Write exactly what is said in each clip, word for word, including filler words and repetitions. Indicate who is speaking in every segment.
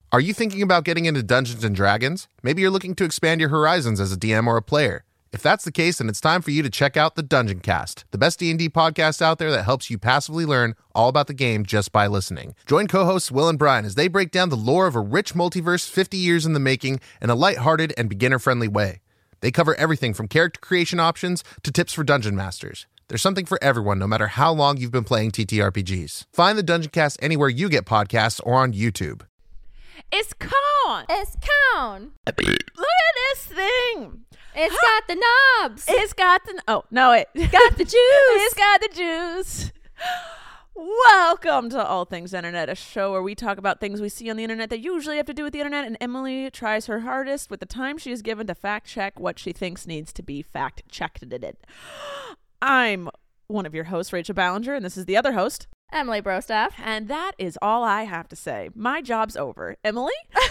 Speaker 1: Are you thinking about getting into Dungeons and Dragons? Maybe you're looking to expand your horizons as a D M or a player. If that's the case, then it's time for you to check out the Dungeon Cast, the best D and D podcast out there that helps you passively learn all about the game just by listening. Join co-hosts Will and Brian as they break down the lore of a rich multiverse fifty years in the making in a lighthearted and beginner-friendly way. They cover everything from character creation options to tips for dungeon masters. There's something for everyone, no matter how long you've been playing T T R P Gs. Find the Dungeon Cast anywhere you get podcasts or on YouTube.
Speaker 2: It's corn.
Speaker 3: It's corn.
Speaker 2: Look at this thing.
Speaker 3: It's got the knobs.
Speaker 2: It's got the oh no it
Speaker 3: got the juice.
Speaker 2: It's got the juice. Welcome to All Things Internet, a show where we talk about things we see on the internet that usually have to do with the internet, and Emily tries her hardest with the time she is given to fact check what she thinks needs to be fact checked. I'm one of your hosts, Rachel Ballinger, and this is the other host,
Speaker 3: Emily Brostaff.
Speaker 2: and that is all I have to say. My job's over. Emily?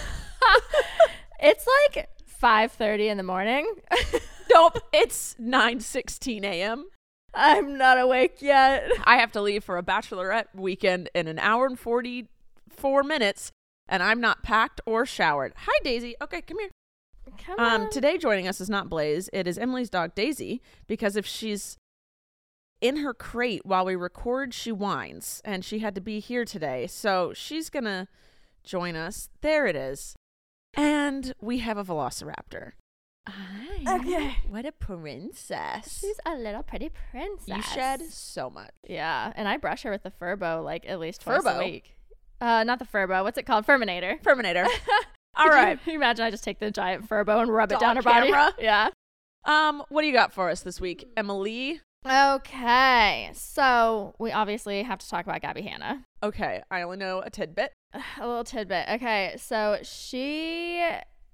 Speaker 3: It's like five thirty in the morning.
Speaker 2: Nope, it's nine sixteen a.m.
Speaker 3: I'm not awake yet.
Speaker 2: I have to leave for a bachelorette weekend in an hour and forty-four minutes, and I'm not packed or showered. Hi, Daisy. Okay, come here.
Speaker 3: Come
Speaker 2: Um,
Speaker 3: on.
Speaker 2: today joining us is not Blaze. It is Emily's dog, Daisy, because if she's in her crate while we record, she whines, and she had to be here today, so she's gonna join us. There it is. And we have a velociraptor. Hi.
Speaker 3: Okay.
Speaker 2: What a princess.
Speaker 3: She's a little pretty princess.
Speaker 2: You shed so much.
Speaker 3: Yeah, and I brush her with the Furbo like at least twice
Speaker 2: Furbo?
Speaker 3: a week. Uh, not the Furbo. What's it called? Furminator.
Speaker 2: Terminator. All
Speaker 3: Could you-
Speaker 2: right.
Speaker 3: Can you imagine I just take the giant Furbo and rub it
Speaker 2: Dog
Speaker 3: down her
Speaker 2: camera?
Speaker 3: body? Yeah.
Speaker 2: Um, what do you got for us this week, Emily?
Speaker 3: Okay, so we obviously have to talk about Gabby Hanna.
Speaker 2: Okay, I only know a tidbit.
Speaker 3: A little tidbit. Okay, so she...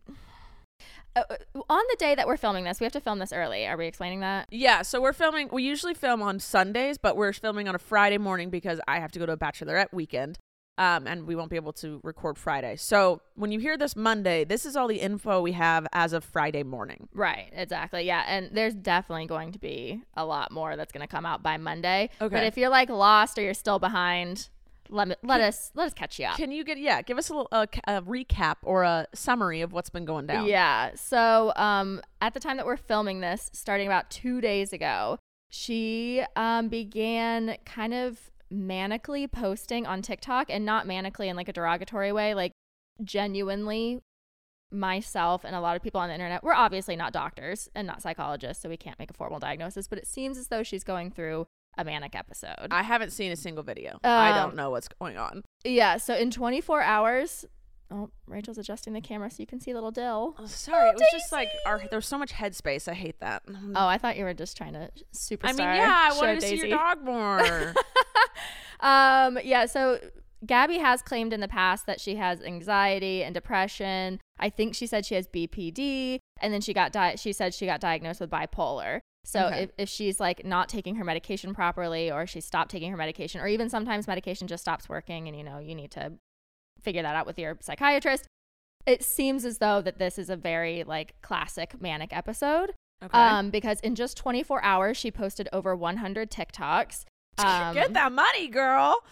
Speaker 3: Uh, on the day that we're filming this, we have to film this early. Are we explaining that?
Speaker 2: Yeah, so we're filming, we usually film on Sundays, but we're filming on a Friday morning because I have to go to a bachelorette weekend, um, and we won't be able to record Friday. So when you hear this Monday, this is all the info we have as of Friday morning.
Speaker 3: Right, exactly. Yeah, and there's definitely going to be a lot more that's going to come out by Monday.
Speaker 2: Okay.
Speaker 3: But if you're like lost or you're still behind, let me, let us let us catch you up.
Speaker 2: Can you get, yeah, give us a, little, a, a recap or a summary of what's been going down.
Speaker 3: Yeah. So um, at the time that we're filming this, starting about two days ago, she um, began kind of manically posting on TikTok, and not manically in like a derogatory way, like genuinely myself and a lot of people on the internet. We're obviously not doctors and not psychologists, so we can't make a formal diagnosis, but it seems as though she's going through a manic episode.
Speaker 2: I haven't seen a single video. I
Speaker 3: Um,
Speaker 2: don't know what's going on.
Speaker 3: Yeah. So in twenty-four hours, oh, Rachel's adjusting the camera so you can see little Dill.
Speaker 2: Oh, sorry,
Speaker 3: Oh,
Speaker 2: it was just like,
Speaker 3: Daisy!
Speaker 2: our, there's so much headspace. I hate that.
Speaker 3: Oh, I thought you were just trying to superstar.
Speaker 2: I mean, yeah, I
Speaker 3: show
Speaker 2: wanted to see
Speaker 3: Daisy.
Speaker 2: your dog more.
Speaker 3: um, yeah, so Gabby has claimed in the past that she has anxiety and depression. I think she said she has B P D, and then she got di- she said she got diagnosed with bipolar. So
Speaker 2: Okay.
Speaker 3: if, if she's like not taking her medication properly, or she stopped taking her medication, or even sometimes medication just stops working and, you know, you need to figure that out with your psychiatrist. It seems as though that this is a very like classic manic episode.
Speaker 2: Okay.
Speaker 3: Um, because in just twenty-four hours, she posted over one hundred TikToks. Um,
Speaker 2: Get that money, girl.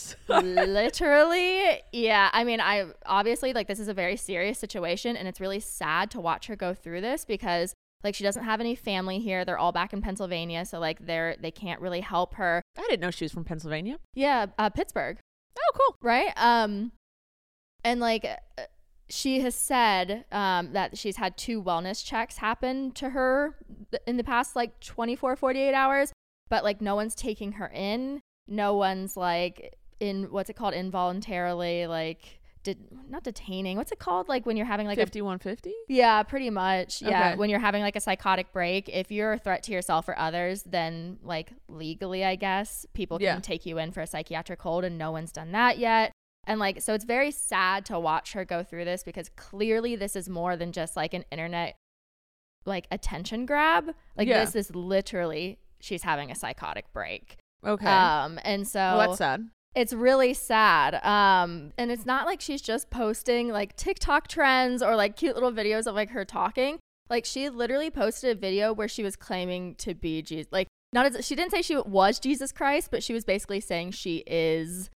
Speaker 3: Literally, yeah. I mean, I obviously like this is a very serious situation, and it's really sad to watch her go through this because like she doesn't have any family here. They're all back in Pennsylvania, so like they're they can't really help her.
Speaker 2: I didn't know she was from Pennsylvania.
Speaker 3: Yeah, uh, Pittsburgh,
Speaker 2: Oh, cool.
Speaker 3: right? Um, and like uh, she has said um that she's had two wellness checks happen to her in the past like twenty-four, forty-eight hours, but like no one's taking her in. No one's like in what's it called involuntarily like did not detaining. What's it called? Like when you're having like a
Speaker 2: fifty-one fifty?
Speaker 3: yeah, pretty much. Yeah.
Speaker 2: Okay.
Speaker 3: When you're having like a psychotic break, if you're a threat to yourself or others, then like legally, I guess, people can
Speaker 2: Yeah.
Speaker 3: take you in for a psychiatric hold, and no one's done that yet. And like, so it's very sad to watch her go through this because clearly this is more than just like an internet like attention grab. Like
Speaker 2: Yeah.
Speaker 3: this is literally she's having a psychotic break.
Speaker 2: Okay.
Speaker 3: Um, and so
Speaker 2: well, that's sad.
Speaker 3: it's really sad. Um, and it's not like she's just posting like TikTok trends or like cute little videos of like her talking. Like she literally posted a video where she was claiming to be Jesus. Like not as she didn't say she was Jesus Christ, but she was basically saying she is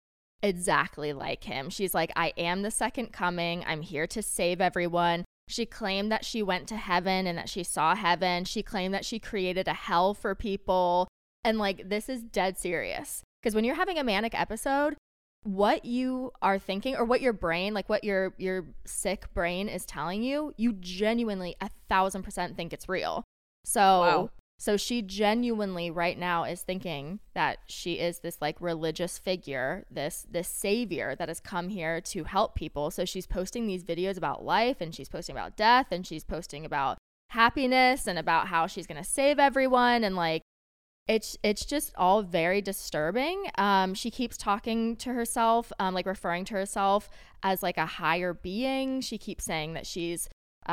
Speaker 3: exactly like him. She's like, I am the second coming. I'm here to save everyone. She claimed that she went to heaven and that she saw heaven. She claimed that she created a hell for people. And like, this is dead serious. Because when you're having a manic episode, what you are thinking, or what your brain, like what your your sick brain is telling you, you genuinely a thousand percent think it's real. So
Speaker 2: Wow.
Speaker 3: so she genuinely right now is thinking that she is this like religious figure, this this savior that has come here to help people. So she's posting these videos about life, and she's posting about death, and she's posting about happiness and about how she's going to save everyone. And like, it's it's just all very disturbing. Um, she keeps talking to herself, um, like referring to herself as like a higher being. She keeps saying that she's,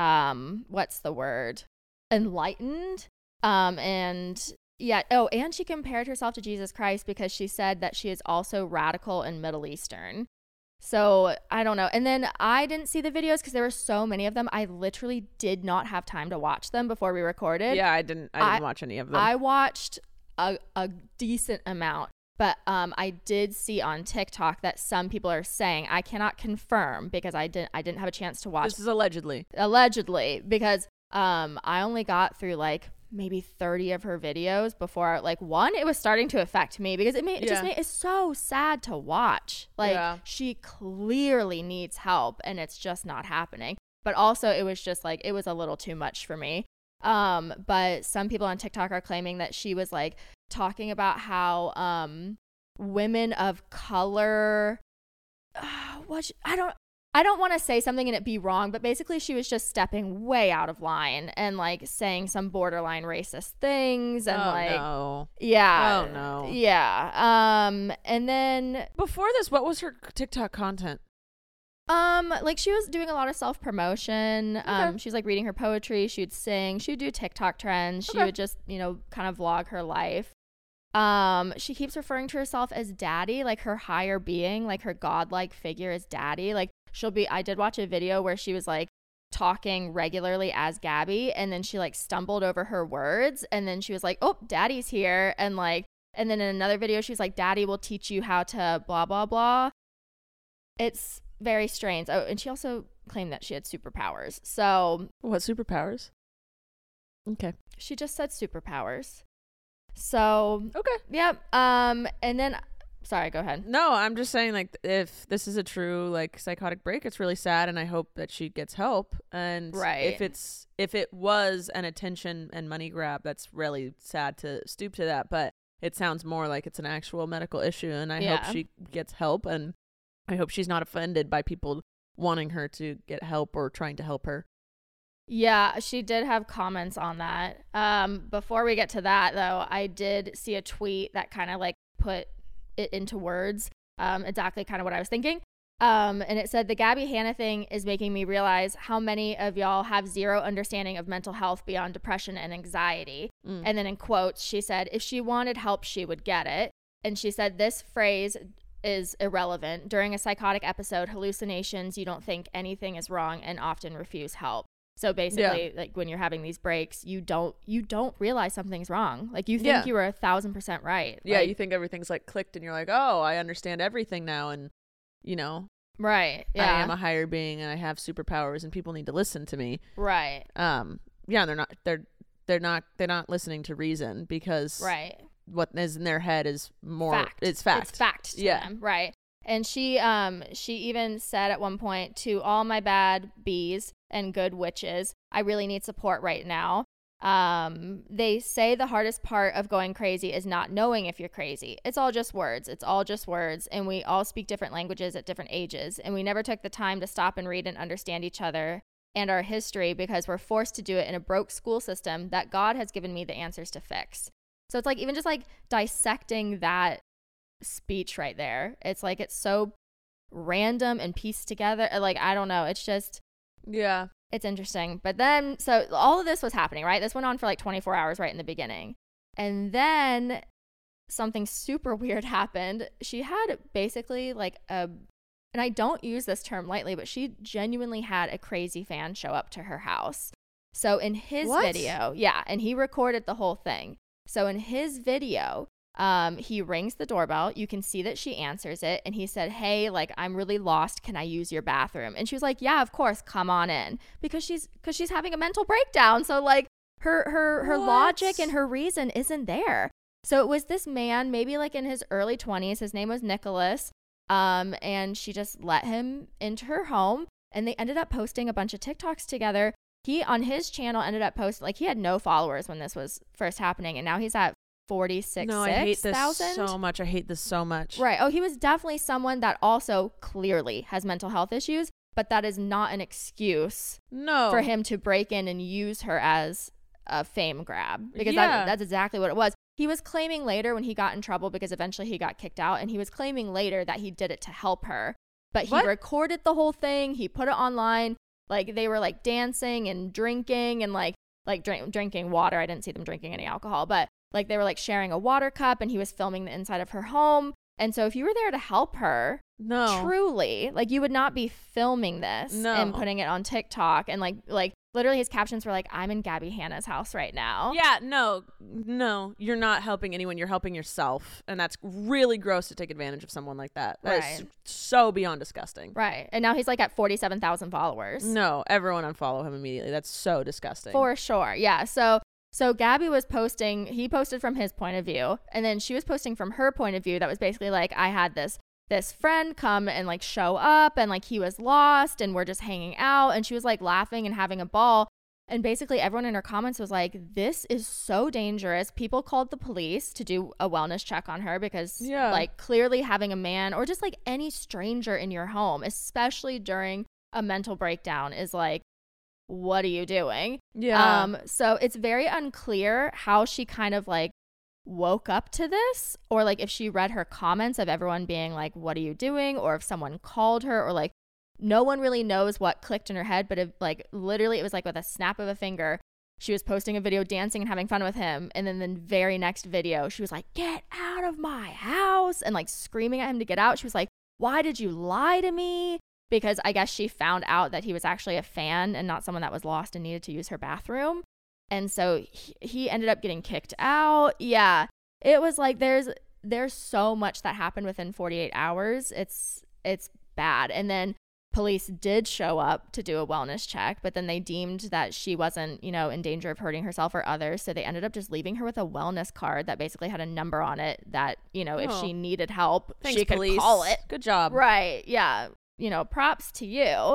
Speaker 3: um, what's the word? Enlightened. Um, and yeah, oh, and she compared herself to Jesus Christ because she said that she is also radical and Middle Eastern. So I don't know. And then I didn't see the videos because there were so many of them. I literally did not have time to watch them before we recorded.
Speaker 2: Yeah, I didn't. I didn't
Speaker 3: I-
Speaker 2: watch any of them.
Speaker 3: I watched a, a decent amount, but um, I did see on TikTok that some people are saying, I cannot confirm because I didn't I didn't have a chance to watch.
Speaker 2: This is allegedly.
Speaker 3: Allegedly, because um, I only got through like maybe thirty of her videos before, like, one, it was starting to affect me because it made it just
Speaker 2: Yeah.
Speaker 3: made it's so sad to watch. Like,
Speaker 2: Yeah.
Speaker 3: she clearly needs help and it's just not happening. But also it was just like, it was a little too much for me. Um, but some people on TikTok are claiming that she was like talking about how um women of color uh, what she- I don't I don't want to say something and it be wrong, but basically she was just stepping way out of line and like saying some borderline racist things and
Speaker 2: oh,
Speaker 3: like
Speaker 2: no.
Speaker 3: yeah.
Speaker 2: Oh, no.
Speaker 3: Yeah. Um and then
Speaker 2: Before this, what was her TikTok content?
Speaker 3: Um, like she was doing a lot of self promotion. Um,
Speaker 2: Okay.
Speaker 3: she was like reading her poetry. She would sing. She would do TikTok trends. She
Speaker 2: Okay.
Speaker 3: would just, you know, kind of vlog her life. Um, she keeps referring to herself as daddy, like her higher being, like her godlike figure is daddy. Like she'll be. I did watch a video where she was like talking regularly as Gabby, and then she like stumbled over her words, and then she was like, "Oh, daddy's here," and like, and then in another video she's like, "Daddy will teach you how to blah blah blah." It's very strange. Oh, and she also claimed that she had superpowers. So
Speaker 2: What superpowers? Okay.
Speaker 3: she just said superpowers. So
Speaker 2: Okay.
Speaker 3: yep. Um, and then sorry, go ahead.
Speaker 2: No, I'm just saying, like, if this is a true like psychotic break, it's really sad, and I hope that she gets help. And
Speaker 3: Right.
Speaker 2: if it's if it was an attention and money grab, that's really sad to stoop to that. But it sounds more like it's an actual medical issue, and I
Speaker 3: Yeah.
Speaker 2: hope she gets help, and I hope she's not offended by people wanting her to get help or trying to help her.
Speaker 3: Yeah, she did have comments on that. Um, before we get to that though, I did see a tweet that kind of like put it into words. Um, exactly kind of what I was thinking. Um, and it said, the Gabby Hanna thing is making me realize how many of y'all have zero understanding of mental health beyond depression and anxiety.
Speaker 2: Mm.
Speaker 3: And then in quotes, she said, if she wanted help, she would get it. And she said, this phrase is irrelevant. During a psychotic episode, hallucinations, you don't think anything is wrong and often refuse help. So basically, like when you're having these breaks, you don't you don't realize something's wrong. Like you think
Speaker 2: Yeah.
Speaker 3: you were a thousand percent right.
Speaker 2: Yeah,
Speaker 3: Like,
Speaker 2: you think everything's like clicked, and you're like, oh, I understand everything now, and you know,
Speaker 3: right. Yeah.
Speaker 2: I am a higher being, and I have superpowers, and people need to listen to me.
Speaker 3: right.
Speaker 2: Um, yeah, they're not. They're they're not. They're not listening to reason because
Speaker 3: Right.
Speaker 2: what is in their head is more.
Speaker 3: Fact.
Speaker 2: It's fact.
Speaker 3: It's fact to
Speaker 2: Yeah.
Speaker 3: them. Right. And she um she even said at one point, to all my bad bees and good witches, I really need support right now. Um, they say the hardest part of going crazy is not knowing if you're crazy. It's all just words. It's all just words. And we all speak different languages at different ages. And we never took the time to stop and read and understand each other and our history because we're forced to do it in a broke school system that God has given me the answers to fix. So it's like even just like dissecting that speech right there. It's like it's so random and pieced together. Like, I don't know. It's just,
Speaker 2: Yeah.
Speaker 3: it's interesting. But then, so all of this was happening, right? This went on for like twenty-four hours right in the beginning. And then something super weird happened. She had basically like a, and I don't use this term lightly, but she genuinely had a crazy fan show up to her house. So in his
Speaker 2: What?
Speaker 3: video, yeah, and he recorded the whole thing. So in his video, Um, he rings the doorbell. You can see that she answers it. And he said, hey, like, I'm really lost. Can I use your bathroom? And she was like, yeah, of course. Come on in. Because she's because she's having a mental breakdown. So like her her her
Speaker 2: What?
Speaker 3: logic and her reason isn't there. So it was this man, maybe like in his early twenties. His name was Nicholas. Um, and she just let him into her home. And they ended up posting a bunch of TikToks together. He, on his channel, ended up posting, like, he had no followers when this was first happening. And now he's at forty-six thousand.
Speaker 2: No, I hate this so much. I hate this so much.
Speaker 3: Right. Oh, he was definitely someone that also clearly has mental health issues, but that is not an excuse
Speaker 2: No.
Speaker 3: for him to break in and use her as a fame grab, because
Speaker 2: Yeah.
Speaker 3: that, that's exactly what it was. He was claiming later when he got in trouble, because eventually he got kicked out, and he was claiming later that he did it to help her. But he
Speaker 2: What?
Speaker 3: recorded the whole thing. He put it online. Like, they were like dancing and drinking and like like drink, drinking water. I didn't see them drinking any alcohol, but like they were like sharing a water cup, and he was filming the inside of her home. And so if you were there to help her,
Speaker 2: No.
Speaker 3: truly, like, you would not be filming this
Speaker 2: No.
Speaker 3: and putting it on TikTok. And like like literally his captions were like, I'm in Gabby Hanna's house right now.
Speaker 2: Yeah, no, no, you're not helping anyone. You're helping yourself. And that's really gross to take advantage of someone like that. That is
Speaker 3: Right.
Speaker 2: so beyond disgusting.
Speaker 3: Right. And now he's like at forty-seven thousand followers.
Speaker 2: No, everyone unfollow him immediately. That's so disgusting.
Speaker 3: For sure. Yeah. So so Gabby was posting, he posted from his point of view, and then she was posting from her point of view that was basically like, I had this this friend come and like show up, and like he was lost, and we're just hanging out, and she was like laughing and having a ball. And basically everyone in her comments was like, this is so dangerous. People called the police to do a wellness check on her, because
Speaker 2: Yeah.
Speaker 3: like clearly having a man or just like any stranger in your home, especially during a mental breakdown, is like, what are you doing?
Speaker 2: Yeah.
Speaker 3: Um, so it's very unclear how she kind of like woke up to this, or like if she read her comments of everyone being like, what are you doing? Or if someone called her, or like, no one really knows what clicked in her head. But if like literally it was like with a snap of a finger, she was posting a video dancing and having fun with him. And then the very next video, she was like, get out of my house, and like screaming at him to get out. She was like, why did you lie to me? Because I guess she found out that he was actually a fan and not someone that was lost and needed to use her bathroom. And so he, he ended up getting kicked out. Yeah. It was like there's there's so much that happened within forty-eight hours. It's it's bad. And then police did show up to do a wellness check, but then they deemed that she wasn't, you know, in danger of hurting herself or others. So they ended up just leaving her with a wellness card that basically had a number on it that, you know, if
Speaker 2: Oh.
Speaker 3: she needed help,
Speaker 2: Thanks,
Speaker 3: she could
Speaker 2: police.
Speaker 3: call it.
Speaker 2: Good job.
Speaker 3: Right. Yeah. You know, props to you.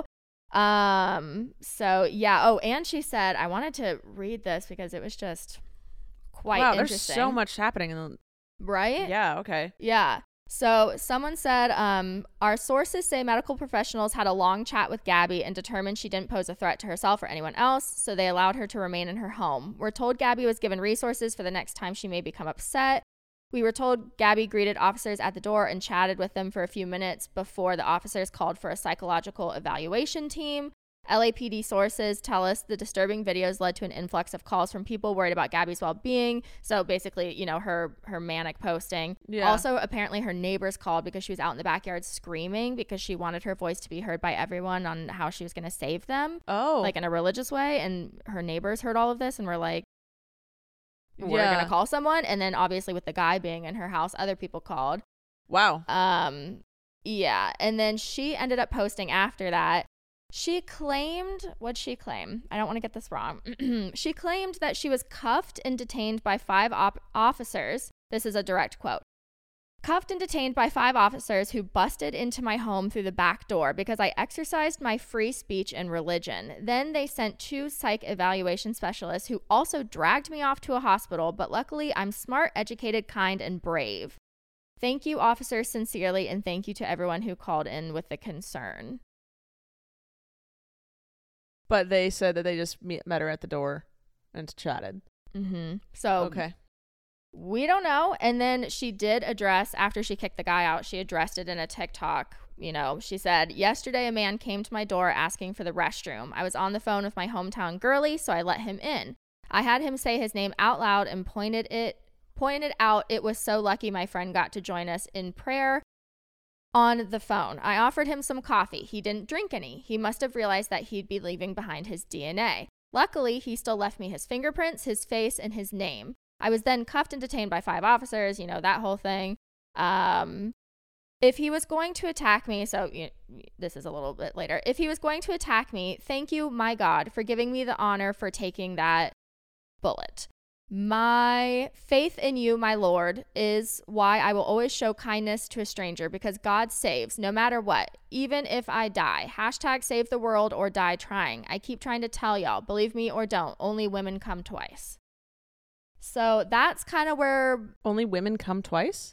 Speaker 3: Um, so yeah. Oh, and she said, I wanted to read this because it was just quite
Speaker 2: wow, there's
Speaker 3: interesting.
Speaker 2: so much happening. In the-
Speaker 3: Right?
Speaker 2: yeah, okay.
Speaker 3: Yeah. So someone said, um, our sources say medical professionals had a long chat with Gabby and determined she didn't pose a threat to herself or anyone else, so they allowed her to remain in her home. We're told Gabby was given resources for the next time she may become upset. We were told Gabby greeted officers at the door and chatted with them for a few minutes before the officers called for a psychological evaluation team. L A P D sources tell us the disturbing videos led to an influx of calls from people worried about Gabby's well-being. So basically, you know, her her manic posting.
Speaker 2: Yeah.
Speaker 3: Also, apparently her neighbors called because she was out in the backyard screaming because she wanted her voice to be heard by everyone on how she was going to save them,
Speaker 2: Oh.
Speaker 3: like in a religious way. And her neighbors heard all of this and were like, we're
Speaker 2: Yeah.
Speaker 3: going to call someone. And then obviously with the guy being in her house, other people called.
Speaker 2: wow.
Speaker 3: Um, yeah. And then she ended up posting after that. She claimed, what'd she claim? I don't want to get this wrong. She claimed that she was cuffed and detained by five op- officers. This is a direct quote. Cuffed and detained by five officers who busted into my home through the back door because I exercised my free speech and religion. Then they sent two psych evaluation specialists who also dragged me off to a hospital, but luckily I'm smart, educated, kind, and brave. Thank you, officers, sincerely, and thank you to everyone who called in with the concern.
Speaker 2: But they said that they just meet, met her at the door and chatted.
Speaker 3: Mm-hmm. So
Speaker 2: Okay.
Speaker 3: we don't know. And then she did address, after she kicked the guy out, she addressed it in a TikTok. You know, she said, yesterday a man came to my door asking for the restroom. I was on the phone with my hometown girly, so I let him in. I had him say his name out loud and pointed it pointed out it was so lucky my friend got to join us in prayer on the phone. I offered him some coffee. He didn't drink any. He must have realized that he'd be leaving behind his D N A. Luckily, he still left me his fingerprints, his face, and his name. I was then cuffed and detained by five officers, you know, that whole thing. Um, if he was going to attack me, so you know, this is a little bit later. If he was going to attack me, thank you, my God, for giving me the honor for taking that bullet. My faith in you, my Lord, is why I will always show kindness to a stranger, because God saves no matter what, even if I die. Hashtag save the world or die trying. I keep trying to tell y'all, believe me or don't, only women come twice. So that's kind of where...
Speaker 2: Only women come twice?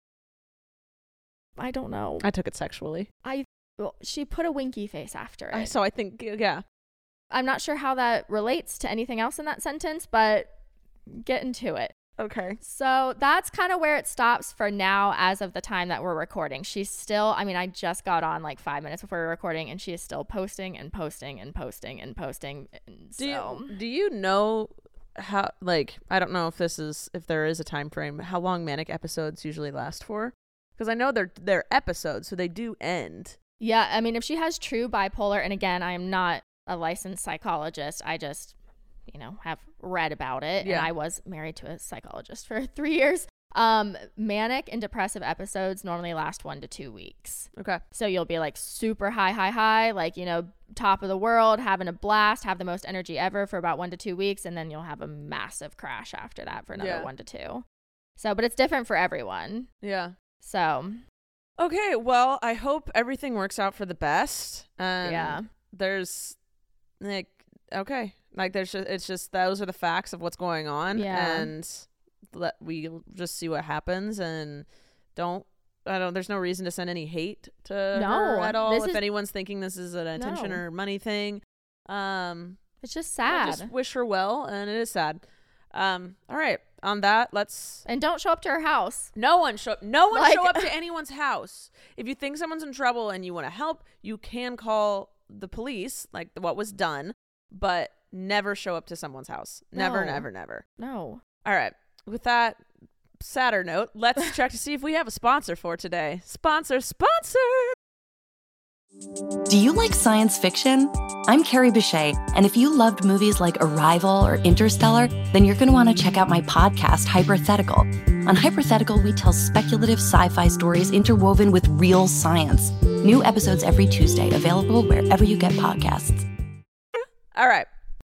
Speaker 3: I don't know.
Speaker 2: I took it sexually.
Speaker 3: I well, she put a winky face after it.
Speaker 2: So I think, yeah.
Speaker 3: I'm not sure how that relates to anything else in that sentence, but get into it.
Speaker 2: Okay.
Speaker 3: So that's kind of where it stops for now as of the time that we're recording. She's still, I mean, I just got on like five minutes before we were recording, and she is still posting and posting and posting and posting. And
Speaker 2: do
Speaker 3: so.
Speaker 2: you, do you know how, like, I don't know if this is, if there is a time frame, how long manic episodes usually last for? Because I know they're, they're episodes, so they do end.
Speaker 3: Yeah, I mean, if she has true bipolar, and again, I am not a licensed psychologist, I just, you know, have read about it.
Speaker 2: Yeah.
Speaker 3: And I was married to a psychologist for three years. Um, manic and depressive episodes normally last one to two weeks.
Speaker 2: Okay.
Speaker 3: So you'll be like super high, high, high, like, you know, top of the world, having a blast, have the most energy ever for about one to two weeks. And then you'll have a massive crash after that for another
Speaker 2: Yeah.
Speaker 3: one to two. So, but it's different for everyone.
Speaker 2: Yeah.
Speaker 3: So.
Speaker 2: Okay, well, I hope everything works out for the best. Um,
Speaker 3: Yeah.
Speaker 2: There's, like, okay. Like, there's just, it's just, those are the facts of what's going on.
Speaker 3: Yeah.
Speaker 2: And let we just see what happens, and don't, I don't, there's no reason to send any hate to
Speaker 3: No,
Speaker 2: her at all.
Speaker 3: this
Speaker 2: If
Speaker 3: is-
Speaker 2: anyone's thinking this is an attention
Speaker 3: No.
Speaker 2: or money thing, um,
Speaker 3: It's just
Speaker 2: I
Speaker 3: sad.
Speaker 2: just wish her well, and it is sad. Um, all right. On that, let's.
Speaker 3: And don't show up to her house.
Speaker 2: No one show. No one
Speaker 3: Like-
Speaker 2: show up to anyone's house. If you think someone's in trouble and you want to help, you can call the police, like what was done, but never show up to someone's house. Never,
Speaker 3: No.
Speaker 2: never, never.
Speaker 3: No.
Speaker 2: All right. With that sadder note, let's check to see if we have a sponsor for today. Sponsor, sponsor.
Speaker 4: Do you like science fiction? I'm Carrie Bechet, and if you loved movies like Arrival or Interstellar, then you're going to want to check out my podcast, Hypothetical. On Hypothetical, we tell speculative sci-fi stories interwoven with real science. New episodes every Tuesday, available wherever you get podcasts.
Speaker 2: All right.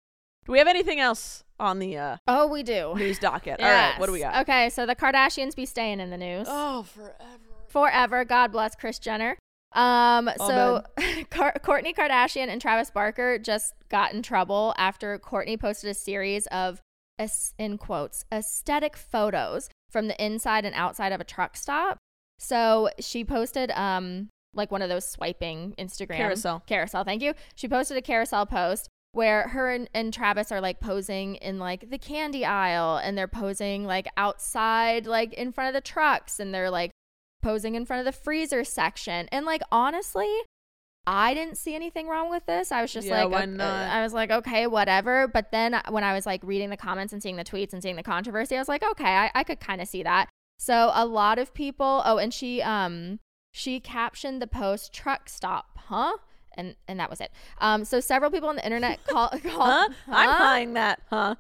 Speaker 2: Do we have anything else on the uh,
Speaker 3: Oh, we do.
Speaker 2: news docket? All right. What do we
Speaker 3: Yes.
Speaker 2: got?
Speaker 3: Okay, so the Kardashians be staying in the news.
Speaker 2: Oh, forever.
Speaker 3: Forever. God bless Kris Jenner. Um, so
Speaker 2: Amen.
Speaker 3: Kourtney Kardashian and Travis Barker just got in trouble after Kourtney posted a series of, as- in quotes, aesthetic photos from the inside and outside of a truck stop. So she posted, um, like one of those swiping Instagram
Speaker 2: Carousel.
Speaker 3: Carousel. Thank you. She posted a carousel post where her and, and Travis are like posing in like the candy aisle, and they're posing like outside, like in front of the trucks, and they're like posing in front of the freezer section. And like, honestly, I didn't see anything wrong with this. I was just
Speaker 2: Yeah,
Speaker 3: like,
Speaker 2: why
Speaker 3: okay-
Speaker 2: not?
Speaker 3: I was like, okay, whatever. But then when I was like reading the comments and seeing the tweets and seeing the controversy, I was like, okay, I, I could kind of see that. So a lot of people, oh, and she, um, she captioned the post "truck stop, huh?" And and that was it. Um, so several people on the internet call, called,
Speaker 2: Huh? I'm
Speaker 3: huh?
Speaker 2: buying that. Huh?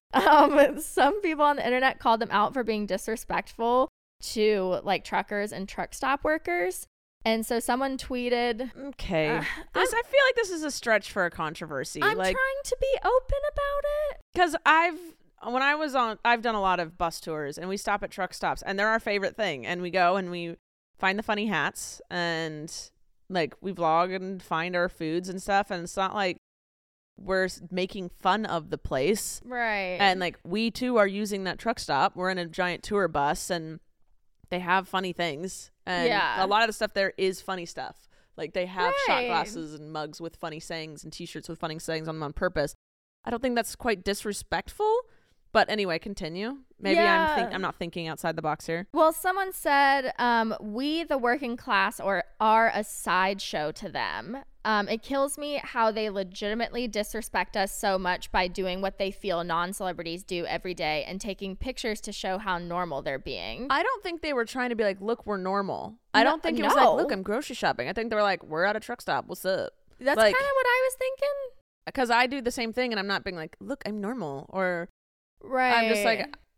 Speaker 3: Um, some people on the internet called them out for being disrespectful to like truckers and truck stop workers. And so someone tweeted,
Speaker 2: Okay.
Speaker 3: Uh,
Speaker 2: this, I feel like this is a stretch for a controversy.
Speaker 3: I'm
Speaker 2: like,
Speaker 3: trying to be open about it.
Speaker 2: because I've when I was on, I've done a lot of bus tours, and we stop at truck stops, and they're our favorite thing. And we go and we find the funny hats, and like we vlog and find our foods and stuff. And it's not like we're s- making fun of the place.
Speaker 3: Right.
Speaker 2: And like we too are using that truck stop. We're in a giant tour bus, and they have funny things. And
Speaker 3: Yeah.
Speaker 2: a lot of the stuff there is funny stuff. Like they have shot
Speaker 3: Right.
Speaker 2: glasses and mugs with funny sayings and t-shirts with funny sayings on them on purpose. I don't think that's quite disrespectful. But anyway, continue. Maybe I'm
Speaker 3: Yeah.
Speaker 2: think I'm not thinking outside the box here.
Speaker 3: Well, someone said, um, we, the working class, or are a sideshow to them. Um, it kills me how they legitimately disrespect us so much by doing what they feel non-celebrities do every day and taking pictures to show how normal they're being.
Speaker 2: I don't think they were trying to be like, look, we're normal. I
Speaker 3: No-
Speaker 2: don't think it was like,
Speaker 3: no.
Speaker 2: look, I'm grocery shopping. I think they were like, we're at a truck stop. What's up?
Speaker 3: That's
Speaker 2: like-
Speaker 3: kind of what I was thinking.
Speaker 2: Because I do the same thing, and I'm not being like, look, I'm normal. Or
Speaker 3: Right.
Speaker 2: I'm just like,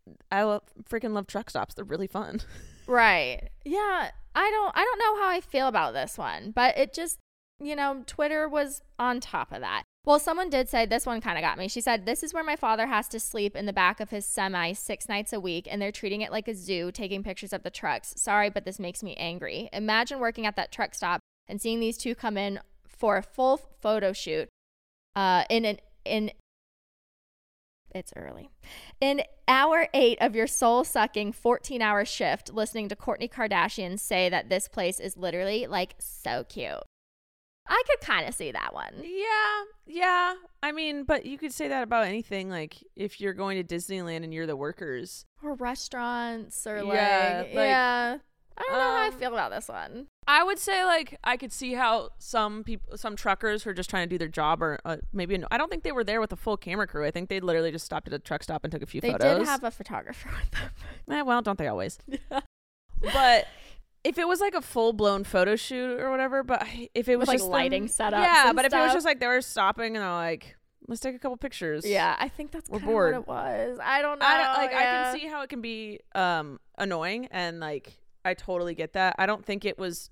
Speaker 2: I love, freaking love truck stops. They're really fun.
Speaker 3: Right. Yeah. I don't I don't know how I feel about this one, but it just, you know, Twitter was on top of that. Well, someone did say, this one kind of got me. She said, this is where my father has to sleep in the back of his semi six nights a week, and they're treating it like a zoo, taking pictures of the trucks. Sorry, but this makes me angry. Imagine working at that truck stop and seeing these two come in for a full photo shoot uh, in an in it's early. In hour eight of your soul-sucking fourteen-hour shift, listening to Kourtney Kardashian say that this place is literally, like, so cute. I could kind of see that one.
Speaker 2: Yeah, yeah. I mean, but you could say that about anything. Like, if you're going to Disneyland and you're the workers.
Speaker 3: Or restaurants or,
Speaker 2: Yeah,
Speaker 3: like,
Speaker 2: like,
Speaker 3: yeah. I don't know how I
Speaker 2: um,
Speaker 3: feel about this one.
Speaker 2: I would say, like, I could see how some people, some truckers who are just trying to do their job, or uh, maybe, I don't think they were there with a full camera crew. I think they literally just stopped at a truck stop and took a few
Speaker 3: They
Speaker 2: photos.
Speaker 3: did have a photographer with them.
Speaker 2: Eh, well, don't they always? But if it was like a full blown photo shoot or whatever, but if it was
Speaker 3: With, like,
Speaker 2: just
Speaker 3: lighting
Speaker 2: them,
Speaker 3: setups
Speaker 2: yeah.
Speaker 3: and
Speaker 2: But if it was
Speaker 3: stuff.
Speaker 2: just like they were stopping and they're like, let's take a couple pictures.
Speaker 3: Yeah, I think that's
Speaker 2: We're
Speaker 3: kind of
Speaker 2: bored.
Speaker 3: what it was. I don't know.
Speaker 2: I don't, like
Speaker 3: yeah.
Speaker 2: I can see how it can be um annoying, and like I totally get that. I don't think it was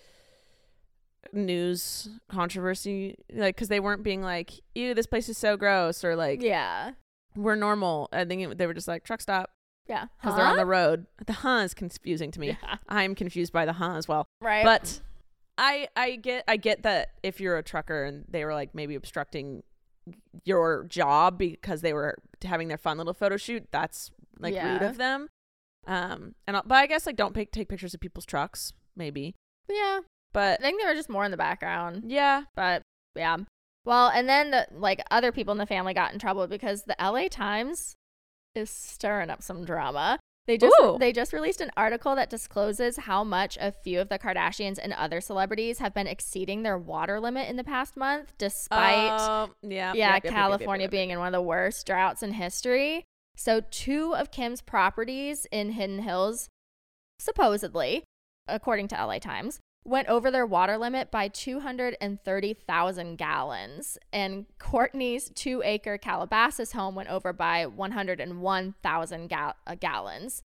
Speaker 2: news controversy, like, because they weren't being like, ew, this place is so gross, or like,
Speaker 3: Yeah.
Speaker 2: we're normal. I think it, they were just like, truck stop,
Speaker 3: Yeah.
Speaker 2: because they're on the road. The huh is confusing to me.
Speaker 3: Yeah.
Speaker 2: I'm confused by the huh as well.
Speaker 3: Right.
Speaker 2: But I I get I get that if you're a trucker and they were like maybe obstructing your job because they were having their fun little photo shoot, that's like
Speaker 3: Yeah.
Speaker 2: rude of them. Um, and I'll- but I guess like don't pick, take pictures of people's trucks, maybe.
Speaker 3: yeah. I
Speaker 2: But
Speaker 3: think they were just more in the background.
Speaker 2: yeah,
Speaker 3: But yeah. Well, and then the like other people in the family got in trouble because the L A Times is stirring up some drama. They just
Speaker 2: Ooh.
Speaker 3: they just released an article that discloses how much a few of the Kardashians and other celebrities have been exceeding their water limit in the past month, despite
Speaker 2: Um, yeah,
Speaker 3: yeah,
Speaker 2: yep, yep, yep, yep,
Speaker 3: California
Speaker 2: yep, yep.
Speaker 3: being in one of the worst droughts in history. So two of Kim's properties in Hidden Hills, supposedly, according to L A Times, went over their water limit by two hundred thirty thousand gallons. And Kourtney's two-acre Calabasas home went over by one hundred one thousand gal- uh, gallons.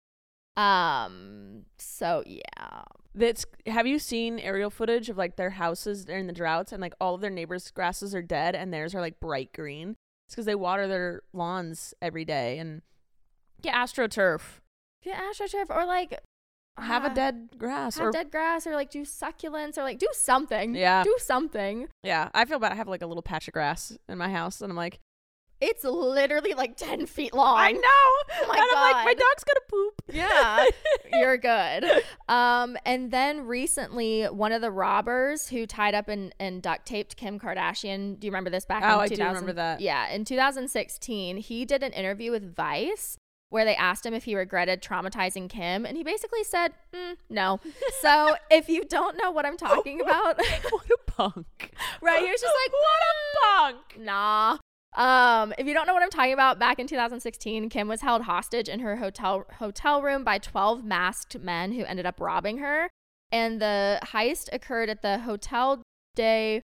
Speaker 3: Um. So, yeah.
Speaker 2: That's have you seen aerial footage of like their houses during the droughts, and like all of their neighbors' grasses are dead and theirs are like bright green? It's because they water their lawns every day and get AstroTurf.
Speaker 3: Yeah, AstroTurf, or like
Speaker 2: Have a
Speaker 3: ah,
Speaker 2: dead grass
Speaker 3: have
Speaker 2: or
Speaker 3: dead grass, or like do succulents, or like do something.
Speaker 2: Yeah.
Speaker 3: Do something.
Speaker 2: yeah. I feel bad. I have like a little patch of grass in my house, and I'm like,
Speaker 3: It's literally like ten feet long.
Speaker 2: I know.
Speaker 3: Oh my
Speaker 2: and I'm like, my
Speaker 3: God.
Speaker 2: dog's gonna poop.
Speaker 3: Yeah, you're good. Um, and then recently, one of the robbers who tied up and, and duct taped Kim Kardashian. Do you remember this back
Speaker 2: Oh,
Speaker 3: in
Speaker 2: I do
Speaker 3: two thousand?
Speaker 2: remember that.
Speaker 3: Yeah, in two thousand sixteen, he did an interview with Vice where they asked him if he regretted traumatizing Kim, and he basically said, mm, no. So if you don't know what I'm talking about,
Speaker 2: What a punk.
Speaker 3: right, he was just like,
Speaker 2: What a punk.
Speaker 3: nah. Um, if you don't know what I'm talking about, back in two thousand sixteen, Kim was held hostage in her hotel hotel room by twelve masked men who ended up robbing her. And the heist occurred at the Hotel de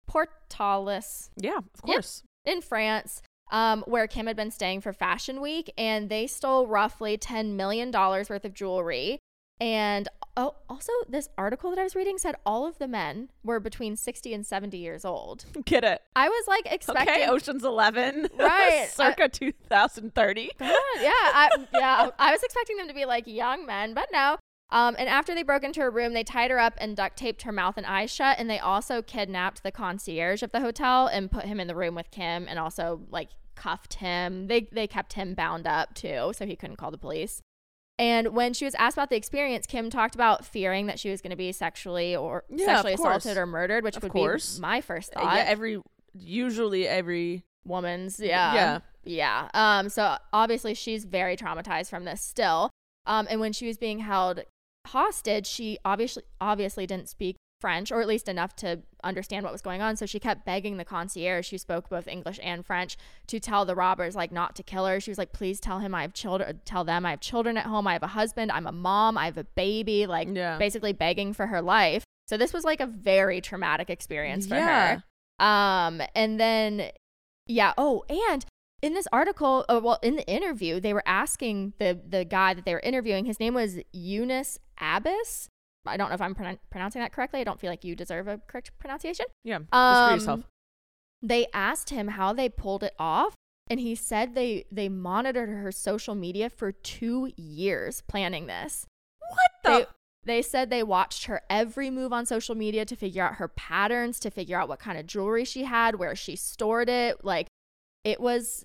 Speaker 3: Portalis
Speaker 2: Yeah, of
Speaker 3: Yeah.
Speaker 2: course.
Speaker 3: in France, um, where Kim had been staying for Fashion Week, and they stole roughly ten million dollars worth of jewelry. And oh, also, this article that I was reading said all of the men were between sixty and seventy years old.
Speaker 2: Get it.
Speaker 3: I was like expecting.
Speaker 2: Okay, Ocean's Eleven.
Speaker 3: Right.
Speaker 2: Circa two thousand thirty.
Speaker 3: God, yeah, I, yeah. I was expecting them to be like young men, but no. Um, and after they broke into her room, they tied her up and duct taped her mouth and eyes shut. And they also kidnapped the concierge of the hotel and put him in the room with Kim, and also like cuffed him. They they kept him bound up too, so he couldn't call the police. And when she was asked about the experience, Kim talked about fearing that she was going to be sexually or
Speaker 2: Yeah,
Speaker 3: sexually
Speaker 2: of course.
Speaker 3: assaulted or murdered, which
Speaker 2: Of
Speaker 3: would
Speaker 2: course.
Speaker 3: be my first
Speaker 2: Uh,
Speaker 3: thought.
Speaker 2: yeah, every usually every
Speaker 3: Woman's, yeah.
Speaker 2: Yeah.
Speaker 3: Yeah. Um, so obviously she's very traumatized from this still. Um, and when she was being held hostage, she obviously obviously didn't speak French, or at least enough to understand what was going on. So she kept begging the concierge, who spoke both English and French, to tell the robbers like not to kill her. She was like, please tell him I have children, tell them I have children at home. I have a husband. I'm a mom. I have a baby, like
Speaker 2: Yeah.
Speaker 3: basically begging for her life. So this was like a very traumatic experience for
Speaker 2: Yeah.
Speaker 3: her. Um, and then, yeah. Oh, and in this article, uh, well, in the interview, they were asking the the guy that they were interviewing. His name was Eunice Abbas. I don't know if I'm pron- pronouncing that correctly. I don't feel like you deserve a correct pronunciation.
Speaker 2: Yeah, just
Speaker 3: Um,
Speaker 2: for yourself.
Speaker 3: They asked him how they pulled it off, and he said they they monitored her social media for two years planning this.
Speaker 2: What the?
Speaker 3: They, they said they watched her every move on social media to figure out her patterns, to figure out what kind of jewelry she had, where she stored it. Like, it was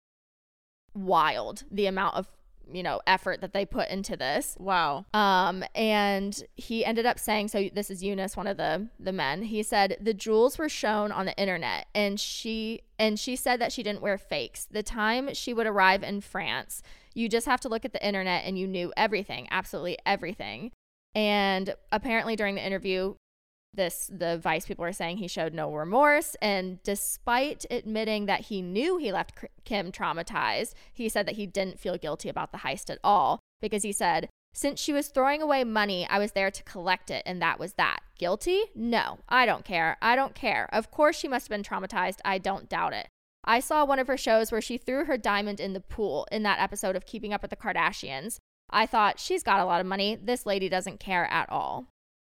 Speaker 3: wild, the amount of, you know, effort that they put into this.
Speaker 2: Wow.
Speaker 3: Um, and he ended up saying, so this is Eunice, one of the the men. He said the jewels were shown on the internet, and she and she said that she didn't wear fakes. The time she would arrive in France, you just have to look at the internet, and you knew everything, absolutely everything. And apparently during the interview, this the Vice people were saying he showed no remorse, and despite admitting that he knew he left Kim traumatized, he said that he didn't feel guilty about the heist at all, because he said, since she was throwing away money, I was there to collect it, and that was that. Guilty? No, I don't care. I don't care. Of course she must have been traumatized. I don't doubt it. I saw one of her shows where she threw her diamond in the pool in that episode of Keeping Up with the Kardashians. I thought, she's got a lot of money. This lady doesn't care at all.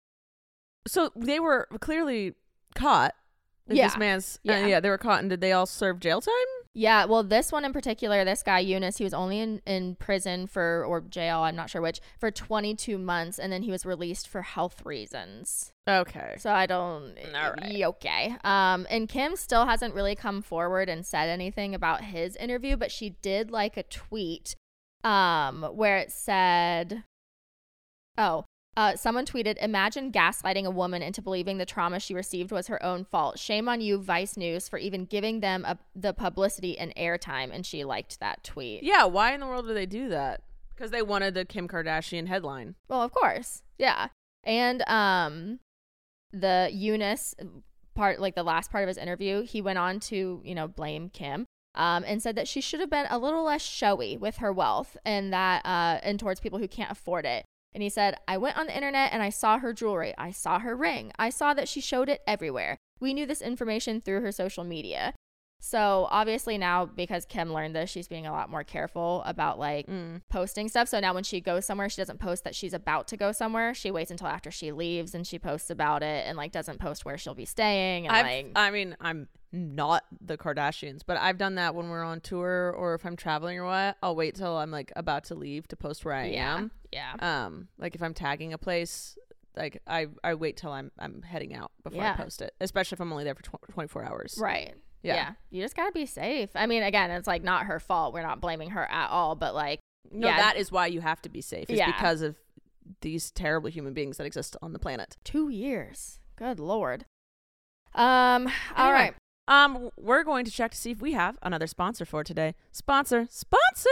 Speaker 2: So they were clearly caught.
Speaker 3: Yeah.
Speaker 2: This man's,
Speaker 3: Yeah.
Speaker 2: yeah. Uh, yeah, they were caught, and did they all serve jail time?
Speaker 3: Yeah, well, this one in particular, this guy, Eunice, he was only in, in prison for, or jail, I'm not sure which, for twenty-two months, and then he was released for health reasons.
Speaker 2: Okay.
Speaker 3: So I don't,
Speaker 2: All right.
Speaker 3: okay. Um, and Kim still hasn't really come forward and said anything about his interview, but she did like a tweet um, where it said, oh, Uh, someone tweeted, imagine gaslighting a woman into believing the trauma she received was her own fault. Shame on you, Vice News, for even giving them a, the publicity and airtime. And she liked that tweet.
Speaker 2: Yeah, why in the world would they do that? Because they wanted the Kim Kardashian headline.
Speaker 3: Well, of course. Yeah. And um, the Eunice part, like the last part of his interview, he went on to, you know, blame Kim. Um, and said that she should have been a little less showy with her wealth and that uh, and towards people who can't afford it. And he said, I went on the internet and I saw her jewelry. I saw her ring. I saw that she showed it everywhere. We knew this information through her social media. So obviously now, because Kim learned this, she's being a lot more careful about like
Speaker 2: Mm.
Speaker 3: posting stuff. So now when she goes somewhere, she doesn't post that she's about to go somewhere. She waits until after she leaves and she posts about it and like doesn't post where she'll be staying. And
Speaker 2: I've,
Speaker 3: like,
Speaker 2: I mean, I'm not the Kardashians, but I've done that when we're on tour or if I'm traveling or what. I'll wait till I'm like about to leave to post where I
Speaker 3: yeah,
Speaker 2: am.
Speaker 3: yeah.
Speaker 2: Um, like if I'm tagging a place, like I, I wait till I'm I'm heading out before
Speaker 3: Yeah.
Speaker 2: I post it, especially if I'm only there for tw- twenty-four hours.
Speaker 3: Right. Yeah.
Speaker 2: Yeah.
Speaker 3: You just got to be safe. I mean, again, it's like not her fault. We're not blaming her at all, but like,
Speaker 2: No,
Speaker 3: yeah,
Speaker 2: that is why you have to be safe. Is
Speaker 3: Yeah.
Speaker 2: because of these terrible human beings that exist on the planet.
Speaker 3: two years. Good Lord. Um, all
Speaker 2: Anyway,
Speaker 3: right.
Speaker 2: Um, we're going to check to see if we have another sponsor for today. Sponsor, sponsor.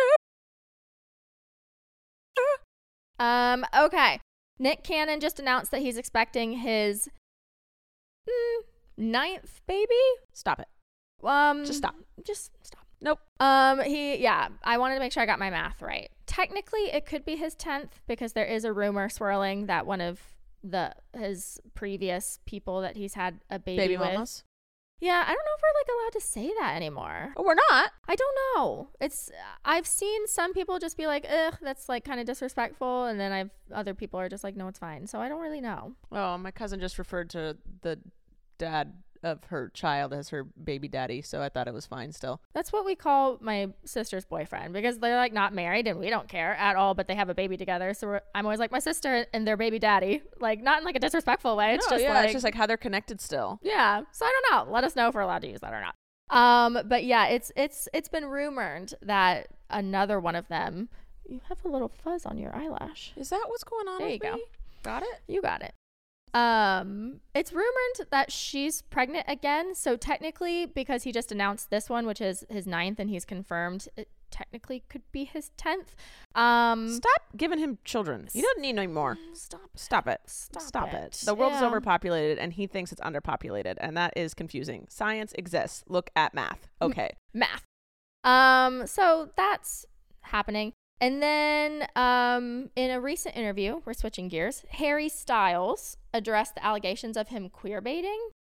Speaker 3: Um, okay. Nick Cannon just announced that he's expecting his mm, ninth baby.
Speaker 2: Stop it.
Speaker 3: Um,
Speaker 2: Just stop.
Speaker 3: Just stop.
Speaker 2: Nope.
Speaker 3: Um, he, yeah, I wanted to make sure I got my math right. Technically, it could be his tenth because there is a rumor swirling that one of the his previous people that he's had a baby,
Speaker 2: Baby
Speaker 3: with.
Speaker 2: mamas.
Speaker 3: Yeah, I don't know if we're like allowed to say that anymore.
Speaker 2: Oh, we're not.
Speaker 3: I don't know. It's I've seen some people just be like, ugh, that's like kind of disrespectful, and then I've other people are just like, no, it's fine. So I don't really know.
Speaker 2: Oh, my cousin just referred to the dad of her child as her baby daddy, so I thought it was fine still.
Speaker 3: That's what we call my sister's boyfriend because they're like not married and we don't care at all, but they have a baby together. So we're, I'm always like my sister and their baby daddy, like not in like a disrespectful way. It's
Speaker 2: No,
Speaker 3: just
Speaker 2: yeah,
Speaker 3: like
Speaker 2: it's just like how they're connected still.
Speaker 3: yeah. So I don't know. Let us know if we're allowed to use that or not. Um, but yeah, it's it's it's been rumored that another one of them. You have a little fuzz on your eyelash.
Speaker 2: Is that what's going on?
Speaker 3: There
Speaker 2: with
Speaker 3: you go.
Speaker 2: me? Got it.
Speaker 3: You got it. Um, it's rumored that she's pregnant again. So technically, because he just announced this one, which is his ninth, and he's confirmed, it technically could be his tenth. Um,
Speaker 2: Stop giving him children. He doesn't need any more.
Speaker 3: stop.
Speaker 2: Stop it.
Speaker 3: Stop
Speaker 2: it.
Speaker 3: it.
Speaker 2: The world is
Speaker 3: Yeah.
Speaker 2: overpopulated and he thinks it's underpopulated, and that is confusing. Science exists. Look at math. Okay.
Speaker 3: Math. Um, so that's happening. And then um, in a recent interview, we're switching gears, Harry Styles addressed the allegations of him queer baiting.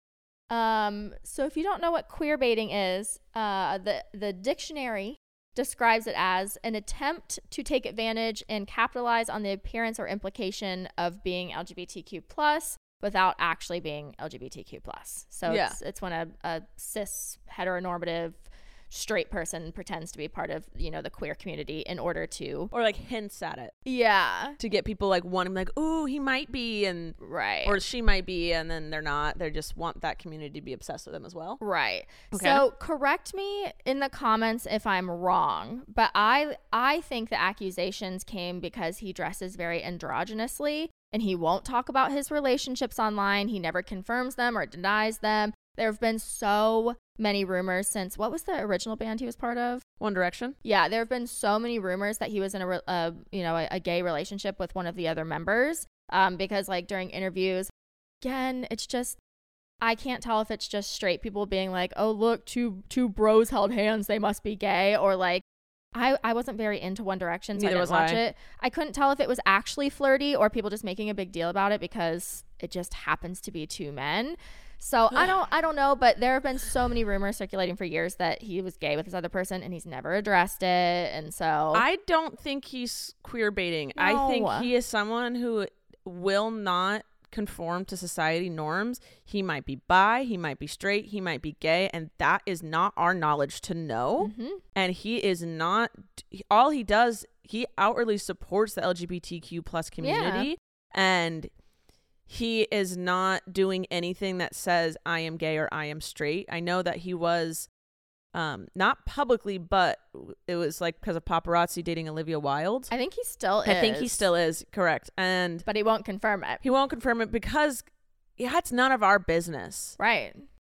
Speaker 3: Um, so if you don't know what queer baiting is, uh, the, the dictionary describes it as an attempt to take advantage and capitalize on the appearance or implication of being L G B T Q plus without actually being L G B T Q plus. So
Speaker 2: Yeah.
Speaker 3: it's, it's when a, a cis heteronormative straight person pretends to be part of, you know, the queer community in order to,
Speaker 2: Or like hints at it
Speaker 3: yeah,
Speaker 2: to get people like wanting like, ooh, he might be, and
Speaker 3: right.
Speaker 2: or she might be, and then they're not. They just want that community to be obsessed with them as well.
Speaker 3: Right.
Speaker 2: Okay.
Speaker 3: So correct me in the comments if I'm wrong, but I I think the accusations came because he dresses very androgynously and he won't talk about his relationships online. He never confirms them or denies them. There have been so many rumors since, what was the original band he was part of?
Speaker 2: One Direction.
Speaker 3: Yeah, there have been so many rumors that he was in a, re- uh, you know, a, a gay relationship with one of the other members. Um, because like during interviews, again, it's just, I can't tell if it's just straight people being like, oh, look, two two bros held hands, they must be gay. Or like, I, I wasn't very into One Direction, so
Speaker 2: Neither
Speaker 3: I
Speaker 2: was
Speaker 3: didn't watch
Speaker 2: I.
Speaker 3: it. I couldn't tell if it was actually flirty or people just making a big deal about it because it just happens to be two men. So I don't I don't know, but there have been so many rumors circulating for years that he was gay with this other person and he's never addressed it. And so
Speaker 2: I don't think he's queer baiting. I think
Speaker 3: No.
Speaker 2: he is someone who will not conform to society norms. He might be bi, he might be straight, he might be gay, and that is not our knowledge to know.
Speaker 3: Mhm.
Speaker 2: And he is not, all he does, he outwardly supports the L G B T Q plus community. And he is not doing anything that says I am gay or I am straight. I know that he was um not publicly, but it was like because of paparazzi dating Olivia Wilde.
Speaker 3: I think he still is.
Speaker 2: I think he still is, correct. And
Speaker 3: But he won't confirm it.
Speaker 2: he won't confirm it because yeah, it's none of our business.
Speaker 3: Right.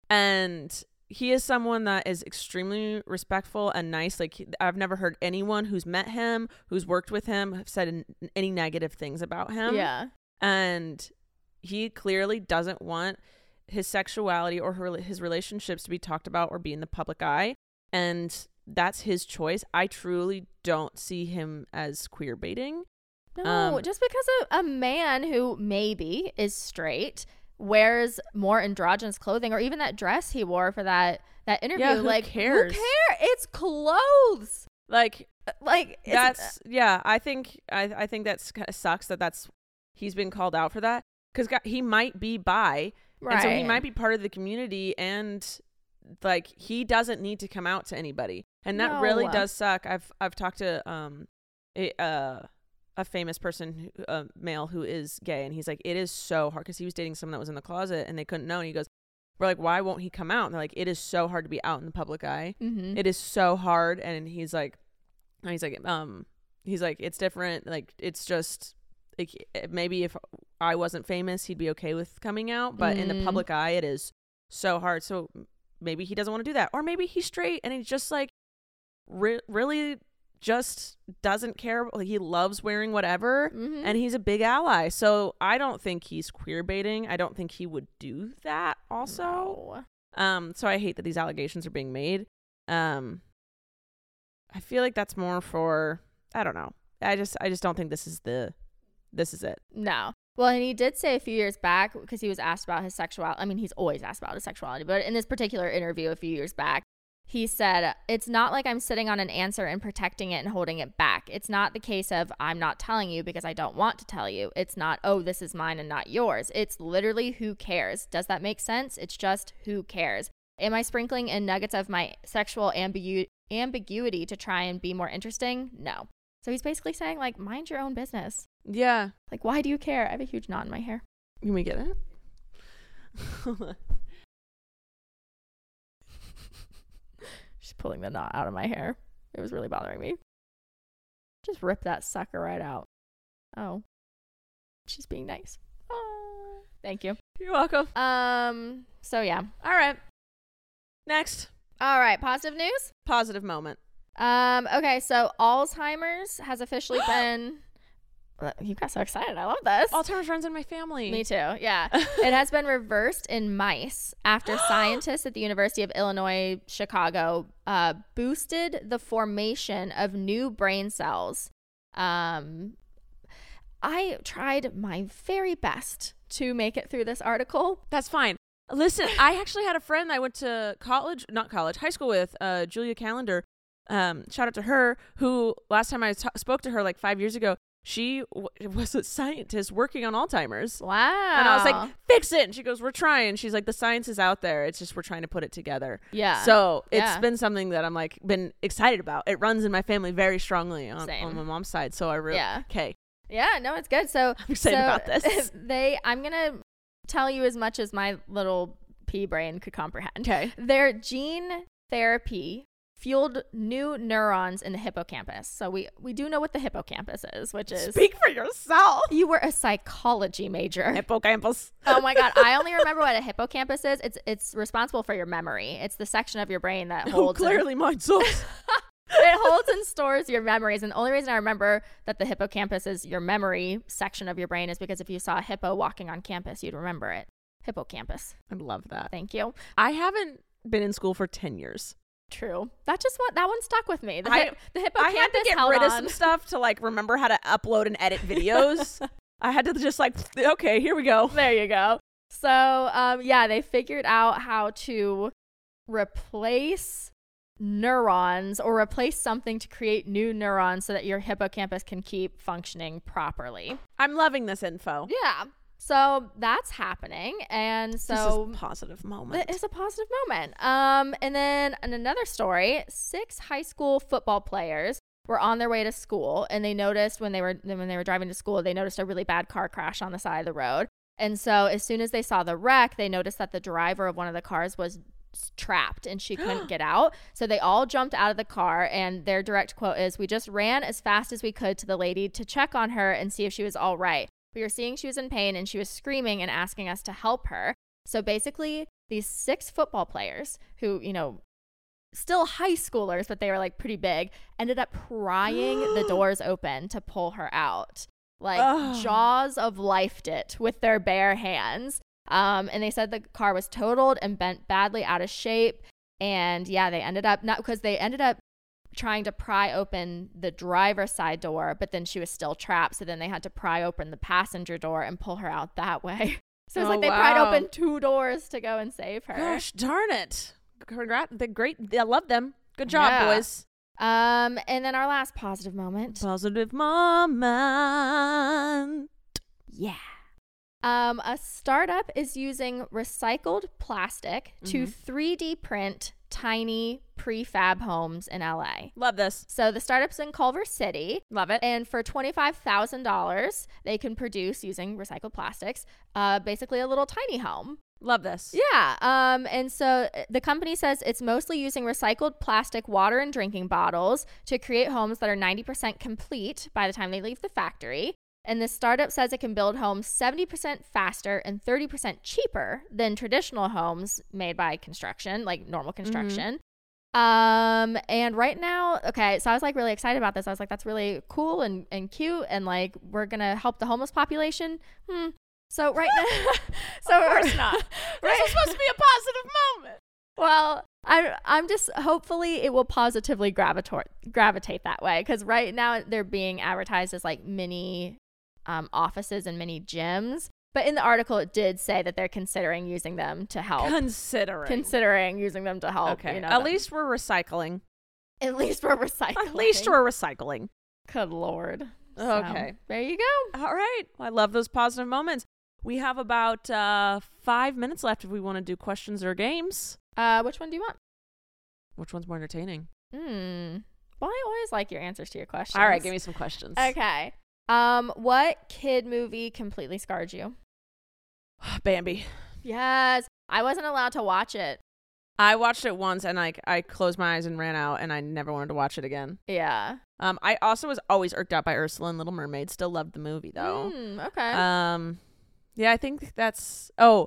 Speaker 2: And he is someone that is extremely respectful and nice. Like he- I've never heard anyone who's met him, who's worked with him, have said n- any negative things about him.
Speaker 3: Yeah.
Speaker 2: And he clearly doesn't want his sexuality or her, his relationships to be talked about or be in the public eye. And that's his choice. I truly don't see him as queer baiting.
Speaker 3: No,
Speaker 2: Um,
Speaker 3: just because a, a man who maybe is straight wears more androgynous clothing, or even that dress he wore for that that interview.
Speaker 2: Yeah, who
Speaker 3: like,
Speaker 2: cares?
Speaker 3: Who cares? It's clothes.
Speaker 2: Like
Speaker 3: Like it's-
Speaker 2: that's yeah. I think I I think that's kind of sucks that that's he's been called out for that because he might be bi,
Speaker 3: right.
Speaker 2: and so he might be part of the community, and like he doesn't need to come out to anybody, and that really
Speaker 3: No.
Speaker 2: does suck. I've I've talked to um a uh. a famous person, who- a male who is gay, and he's like, it is so hard because he was dating someone that was in the closet and they couldn't know. And he goes, we're like, why won't he come out? And they're like, it is so hard to be out in the public eye.
Speaker 3: Mhm.
Speaker 2: It is so hard. And he's like, and he's like, um, he's like, it's different. Like, it's just like maybe if I wasn't famous, he'd be okay with coming out, but in the
Speaker 3: Mm.
Speaker 2: public eye, it is so hard. So maybe he doesn't want to do that, or maybe he's straight and he's just like re- really. just doesn't care. Like, he loves wearing whatever,
Speaker 3: Mhm.
Speaker 2: and he's a big ally. So I don't think he's queer baiting. I don't think he would do that also.
Speaker 3: No.
Speaker 2: Um, so I hate that these allegations are being made. Um, I feel like that's more for, I don't know. I just I just don't think this is the this is it.
Speaker 3: No. Well, and he did say a few years back, because he was asked about his sexuality. I mean, he's always asked about his sexuality, but in this particular interview a few years back, he said, it's not like I'm sitting on an answer and protecting it and holding it back. It's not the case of I'm not telling you because I don't want to tell you. It's not, oh, this is mine and not yours. It's literally who cares. Does that make sense? It's just who cares. Am I sprinkling in nuggets of my sexual ambigu- ambiguity to try and be more interesting? No. So he's basically saying, like, mind your own business.
Speaker 2: Yeah.
Speaker 3: Like, why do you care? I have a huge knot in my hair.
Speaker 2: Can we get it?
Speaker 3: She's pulling the knot out of my hair. It was really bothering me. Just rip that sucker right out. Oh. She's being nice. Oh, thank you.
Speaker 2: You're welcome.
Speaker 3: Um, so yeah.
Speaker 2: All right. Next.
Speaker 3: All right, positive news.
Speaker 2: Positive moment.
Speaker 3: Um, okay, so Alzheimer's has officially been you got so excited. I love this.
Speaker 2: Alzheimer's runs in my family.
Speaker 3: Me too. Yeah. It has been reversed in mice after scientists at the University of Illinois, Chicago, uh, boosted the formation of new brain cells. Um, I tried my very best to make it through this article.
Speaker 2: That's fine. Listen, I actually had a friend I went to college, not college, high school with, uh, Julia Calendar. Um, shout out to her, who last time I t- spoke to her like five years ago, she w- was a scientist working on Alzheimer's.
Speaker 3: Wow.
Speaker 2: And I was like, fix it. And she goes, we're trying. She's like, the science is out there. It's just we're trying to put it together.
Speaker 3: Yeah.
Speaker 2: So it's
Speaker 3: Yeah.
Speaker 2: been something that I'm like been excited about. It runs in my family very strongly on,
Speaker 3: Same.
Speaker 2: on my mom's side. So I really,
Speaker 3: Yeah.
Speaker 2: okay.
Speaker 3: Yeah, no, it's good. So
Speaker 2: I'm excited
Speaker 3: so
Speaker 2: about this.
Speaker 3: They, I'm going to tell you as much as my little pea brain could comprehend.
Speaker 2: Okay.
Speaker 3: Their gene therapy fueled new neurons in the hippocampus. So we, we do know what the hippocampus is, which is...
Speaker 2: Speak for yourself.
Speaker 3: You were a psychology major.
Speaker 2: Hippocampus.
Speaker 3: Oh my God. I only remember what a hippocampus is. It's it's responsible for your memory. It's the section of your brain that
Speaker 2: Oh,
Speaker 3: holds... and-
Speaker 2: clearly mine sucks.
Speaker 3: it holds and stores your memories. And the only reason I remember that the hippocampus is your memory section of your brain is because if you saw a hippo walking on campus, you'd remember it. Hippocampus.
Speaker 2: I love that.
Speaker 3: Thank you.
Speaker 2: I haven't been in school for ten years.
Speaker 3: True. That just what that one stuck with me. The,
Speaker 2: I-
Speaker 3: hip, the hippocampus
Speaker 2: I had to get
Speaker 3: held
Speaker 2: rid of
Speaker 3: on.
Speaker 2: some stuff to like remember how to upload and edit videos. I had to just like, okay, here we go.
Speaker 3: There you go. So, um, yeah, they figured out how to replace neurons or replace something to create new neurons so that your hippocampus can keep functioning properly.
Speaker 2: I'm loving this info.
Speaker 3: Yeah. So that's happening. And so
Speaker 2: this is a positive moment.
Speaker 3: It is a positive moment. Um, and then in another story, six high school football players were on their way to school, and they noticed when they were when they were driving to school, they noticed a really bad car crash on the side of the road. And so as soon as they saw the wreck, they noticed that the driver of one of the cars was trapped and she couldn't get out. So they all jumped out of the car, and their direct quote is, "We just ran as fast as we could to the lady to check on her and see if she was all right. We were seeing she was in pain and she was screaming and asking us to help her." So basically, these six football players who, you know, still high schoolers, but they were like pretty big, ended up prying the doors open to pull her out. Like
Speaker 2: Ugh.
Speaker 3: jaws of lifed it with their bare hands. Um, and they said the car was totaled and bent badly out of shape. And yeah, they ended up not because they ended up trying to pry open the driver's side door, but then she was still trapped. So then they had to pry open the passenger door and pull her out that way. So it's
Speaker 2: Oh,
Speaker 3: like they
Speaker 2: wow.
Speaker 3: pried open two doors to go and save her.
Speaker 2: Gosh darn it. Congrats. They're great. I love them. Good job,
Speaker 3: Yeah.
Speaker 2: boys.
Speaker 3: Um, and then our last positive moment.
Speaker 2: Positive moment.
Speaker 3: Yeah. Um, a startup is using recycled plastic to
Speaker 2: Mhm.
Speaker 3: three D print tiny prefab homes in L A.
Speaker 2: Love this.
Speaker 3: So the startup's in Culver City.
Speaker 2: Love it.
Speaker 3: And for twenty-five thousand dollars, they can produce, using recycled plastics, uh, basically a little tiny home.
Speaker 2: Love this.
Speaker 3: Yeah. Um, and so uh, the company says it's mostly using recycled plastic water and drinking bottles to create homes that are ninety percent complete by the time they leave the factory. And the startup says it can build homes seventy percent faster and thirty percent cheaper than traditional homes made by construction, like normal construction. Um, and right now, okay, so I was like really excited about this. I was like, that's really cool and, and cute. And like, we're going to help the homeless population. Hmm. So right now, so
Speaker 2: Of course not. This is supposed to be a positive moment.
Speaker 3: Well, I, I'm just hopefully it will positively gravitate gravitate that way, because right now they're being advertised as like mini um, offices and mini gyms. But in the article, it did say that they're considering using them to help.
Speaker 2: Considering.
Speaker 3: Considering using them to help.
Speaker 2: Okay.
Speaker 3: You know,
Speaker 2: At
Speaker 3: them.
Speaker 2: least we're recycling.
Speaker 3: At least we're recycling.
Speaker 2: At least we're recycling.
Speaker 3: Good Lord. So,
Speaker 2: Okay.
Speaker 3: there you go.
Speaker 2: All right. Well, I love those positive moments. We have about uh, five minutes left if we want to do questions or games.
Speaker 3: Uh, which one do you want?
Speaker 2: Which one's more entertaining?
Speaker 3: Hmm. Well, I always like your answers to your questions.
Speaker 2: All right. Give me some questions.
Speaker 3: Okay. Um, what kid movie completely scarred you?
Speaker 2: Bambi.
Speaker 3: Yes. I wasn't allowed to watch it.
Speaker 2: I watched it once and like I closed my eyes and ran out and I never wanted to watch it again.
Speaker 3: Yeah.
Speaker 2: Um, I also was always irked out by Ursula and Little Mermaid. Still loved the movie though.
Speaker 3: Mm, okay.
Speaker 2: Um, yeah, I think that's oh,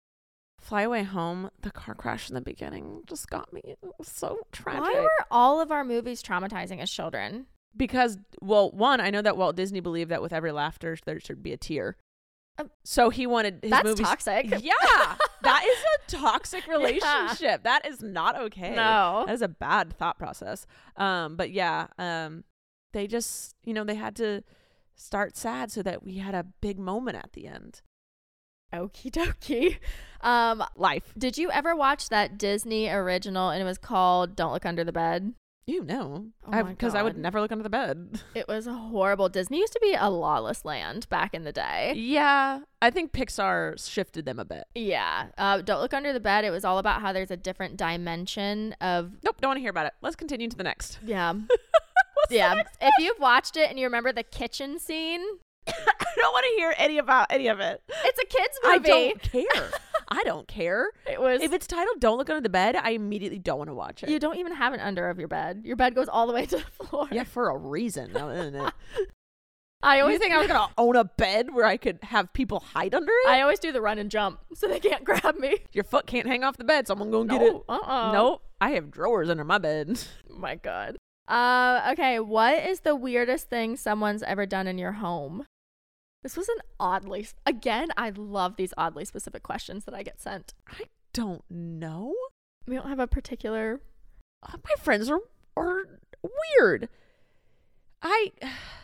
Speaker 2: Fly Away Home. The car crash in the beginning just got me. It was so tragic.
Speaker 3: Why were all of our movies traumatizing as children?
Speaker 2: Because well, one, I know that Walt Disney believed that with every laughter there should be a tear.
Speaker 3: Um,
Speaker 2: So he wanted his
Speaker 3: That's
Speaker 2: movies.
Speaker 3: toxic.
Speaker 2: Yeah, that is a toxic relationship. That is not okay.
Speaker 3: No.
Speaker 2: That is a bad thought process. Um, but yeah, um, they just, you know, they had to start sad so that we had a big moment at the end.
Speaker 3: Okie dokie. Um,
Speaker 2: Life.
Speaker 3: did you ever watch that Disney original and it was called Don't Look Under the Bed?
Speaker 2: You know.
Speaker 3: Oh my
Speaker 2: Because I would
Speaker 3: God.
Speaker 2: never look under the bed.
Speaker 3: It was horrible. Disney used to be a lawless land back in the day.
Speaker 2: Yeah. I think Pixar shifted them a bit.
Speaker 3: Yeah. Uh, Don't Look Under the Bed. It was all about how there's a different dimension of.
Speaker 2: Nope. Don't want to hear about it. Let's continue to the next.
Speaker 3: Yeah. yeah. If you've watched it and you remember the kitchen scene,
Speaker 2: I don't want to hear any about any of it.
Speaker 3: it's a kid's
Speaker 2: I
Speaker 3: movie.
Speaker 2: don't care. I don't care.
Speaker 3: It was.
Speaker 2: If it's titled Don't Look Under the Bed, I immediately don't want to watch it.
Speaker 3: You don't even have an under of your bed. Your bed goes all the way to the floor.
Speaker 2: Yeah, for a reason.
Speaker 3: I
Speaker 2: You
Speaker 3: always
Speaker 2: think I was going to own a bed where I could have people hide under it?
Speaker 3: I always do the run and jump so they can't grab me.
Speaker 2: Your foot can't hang off the bed. Someone going to get it.
Speaker 3: No, uh-uh.
Speaker 2: Nope. I have drawers under my bed.
Speaker 3: Oh my God. Uh, okay. What is the weirdest thing someone's ever done in your home? This was an oddly, again, I love these oddly specific questions that I get sent.
Speaker 2: I don't know.
Speaker 3: We don't have a particular.
Speaker 2: Uh, my friends are are weird. I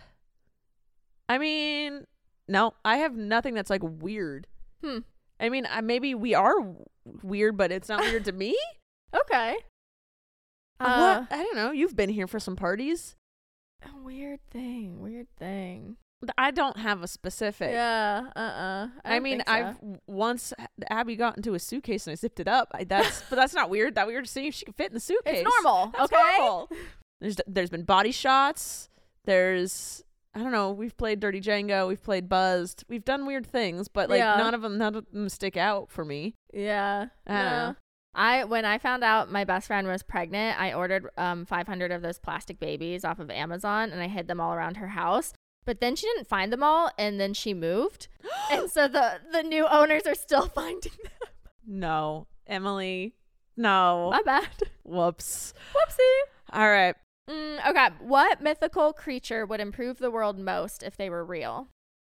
Speaker 2: I mean, no, I have nothing that's like weird.
Speaker 3: Hmm.
Speaker 2: I mean, I, maybe we are w- weird, but it's not weird to me.
Speaker 3: Okay.
Speaker 2: Uh, what? I don't know. You've been here for some parties.
Speaker 3: A weird thing. Weird thing.
Speaker 2: I don't have a specific.
Speaker 3: Yeah. Uh. Uh-uh.
Speaker 2: I, mean, I've once Abby got into a suitcase and I zipped it up. I, that's but that's not weird. That weird to see if she could fit in the suitcase.
Speaker 3: It's normal.
Speaker 2: That's
Speaker 3: okay.
Speaker 2: normal. There's there's been body shots. There's I don't know. We've played Dirty Django. We've played Buzzed. We've done weird things, but like
Speaker 3: Yeah.
Speaker 2: none of them none of them stick out for me.
Speaker 3: Yeah.
Speaker 2: I don't
Speaker 3: no.
Speaker 2: know.
Speaker 3: I when I found out my best friend was pregnant, I ordered um five hundred of those plastic babies off of Amazon and I hid them all around her house. But then she didn't find them all and then she moved. and so the the new owners are still finding them.
Speaker 2: No, Emily. No.
Speaker 3: My bad.
Speaker 2: Whoops.
Speaker 3: Whoopsie.
Speaker 2: All right.
Speaker 3: Mm, okay. What mythical creature would improve the world most if they were real?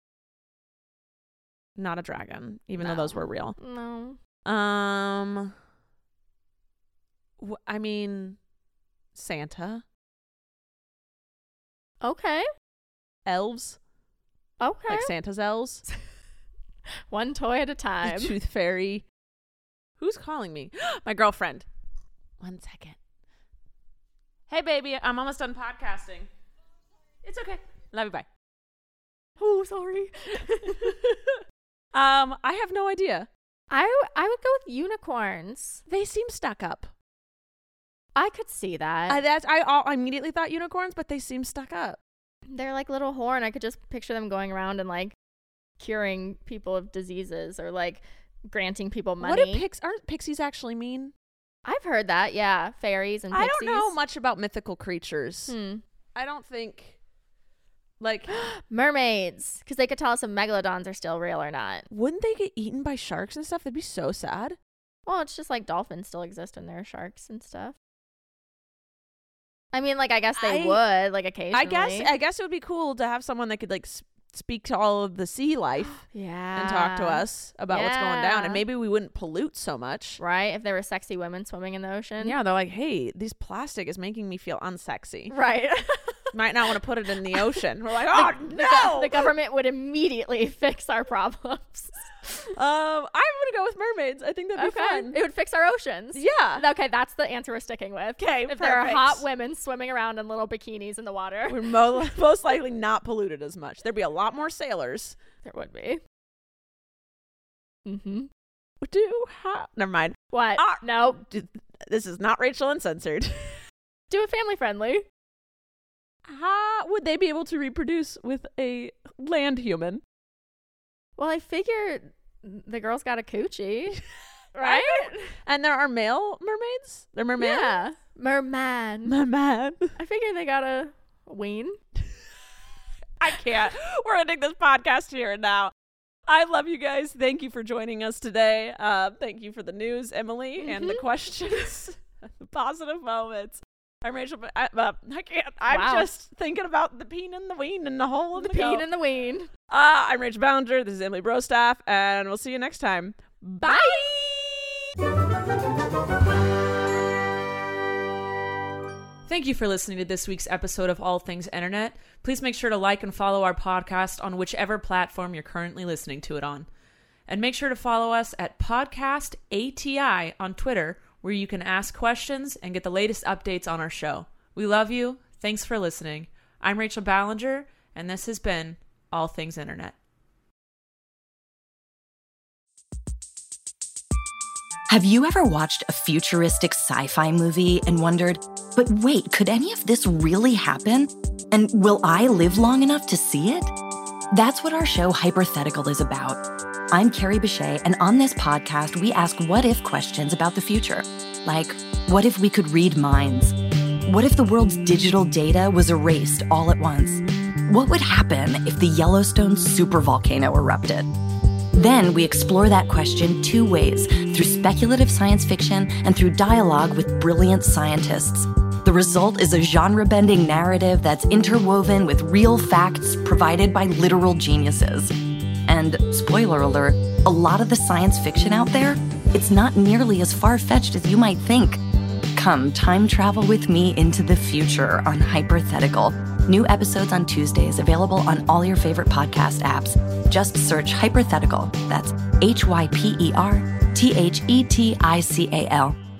Speaker 2: Not a dragon, even
Speaker 3: No.
Speaker 2: though those were real.
Speaker 3: No.
Speaker 2: Um. wh- I mean, Santa,
Speaker 3: Okay.
Speaker 2: elves,
Speaker 3: Okay.
Speaker 2: like Santa's elves,
Speaker 3: One toy at a
Speaker 2: the
Speaker 3: time.
Speaker 2: Tooth Fairy. Who's calling me? My girlfriend. One second. Hey, baby, I'm almost done podcasting. It's okay. Love you. Bye.
Speaker 3: Oh, sorry.
Speaker 2: Um, I have no idea.
Speaker 3: I I would go with unicorns.
Speaker 2: They seem stuck up.
Speaker 3: I could see that.
Speaker 2: I, that's I, I immediately thought unicorns, but they seem stuck up.
Speaker 3: They're like little horn. I could just picture them going around and like curing people of diseases or like granting people money.
Speaker 2: What do pix? Aren't pixies actually mean?
Speaker 3: I've heard that. Yeah, fairies and
Speaker 2: I
Speaker 3: pixies.
Speaker 2: don't know much about mythical creatures.
Speaker 3: Hmm.
Speaker 2: I don't think, like,
Speaker 3: Mermaids, because they could tell us if megalodons are still real or not.
Speaker 2: wouldn't they get eaten by sharks and stuff? That'd be so sad.
Speaker 3: Well, it's just like dolphins still exist and there are sharks and stuff. I mean, like I guess they
Speaker 2: I-
Speaker 3: would, like occasionally.
Speaker 2: I guess I guess it would be cool to have someone that could like s- speak to all of the sea life
Speaker 3: yeah,
Speaker 2: and talk to us about what's going down,
Speaker 3: Yeah.
Speaker 2: and maybe we wouldn't pollute so much.
Speaker 3: right? If there were sexy women swimming in the ocean,
Speaker 2: Yeah, they're like, hey, this plastic is making me feel unsexy.
Speaker 3: right.
Speaker 2: Might not want to put it in the ocean. We're like, oh
Speaker 3: the,
Speaker 2: no!
Speaker 3: go- the government would immediately fix our problems.
Speaker 2: Um, I'm gonna go with mermaids. I think that'd be fun.
Speaker 3: It would fix our oceans.
Speaker 2: Yeah.
Speaker 3: Okay, that's the answer we're sticking with.
Speaker 2: Okay,
Speaker 3: If there are
Speaker 2: perfect.
Speaker 3: hot women swimming around in little bikinis in the water,
Speaker 2: We're mo- most likely not polluted as much. There'd be a lot more sailors.
Speaker 3: there would be. Mm-hmm.
Speaker 2: Do ha- Never mind.
Speaker 3: What?
Speaker 2: Ah.
Speaker 3: No.
Speaker 2: D- This is not Rachel Uncensored.
Speaker 3: Do it family friendly.
Speaker 2: How would they be able to reproduce with a land human?
Speaker 3: Well, I figure the girl's got a coochie, right?
Speaker 2: And there are male mermaids? They're merman?
Speaker 3: Yeah. Merman.
Speaker 2: Merman.
Speaker 3: I figure they got a ween.
Speaker 2: I can't. We're ending this podcast here and now. I love you guys. Thank you for joining us today. Uh, thank you for the news, Emily, and the
Speaker 3: Mhm.
Speaker 2: questions, the positive moments. I'm Rachel, but I, uh, I can't. I'm
Speaker 3: Wow.
Speaker 2: just thinking about the peen and the ween and the hole in
Speaker 3: The
Speaker 2: the,
Speaker 3: peen
Speaker 2: goat.
Speaker 3: and the ween.
Speaker 2: Uh, I'm Rachel Ballinger. This is Emily Brostaff, and we'll see you next time. Bye. Thank you for listening to this week's episode of All Things Internet. Please make sure to like and follow our podcast on whichever platform you're currently listening to it on. And make sure to follow us at Podcast A T I on Twitter, where you can ask questions and get the latest updates on our show. We love you. Thanks for listening. I'm Rachel Ballinger, and this has been All Things Internet.
Speaker 4: Have you ever watched a futuristic sci-fi movie and wondered, but wait, could any of this really happen? And will I live long enough to see it? That's what our show Hypothetical is about. I'm Carrie Bechet, and on this podcast, we ask what-if questions about the future. Like, what if we could read minds? What if the world's digital data was erased all at once? What would happen if the Yellowstone supervolcano erupted? Then we explore that question two ways, through speculative science fiction and through dialogue with brilliant scientists. The result is a genre-bending narrative that's interwoven with real facts provided by literal geniuses. And, spoiler alert, a lot of the science fiction out there, it's not nearly as far-fetched as you might think. Come time travel with me into the future on Hypothetical. New episodes on Tuesdays, available on all your favorite podcast apps. Just search Hypothetical. That's H Y P E R T H E T I C A L.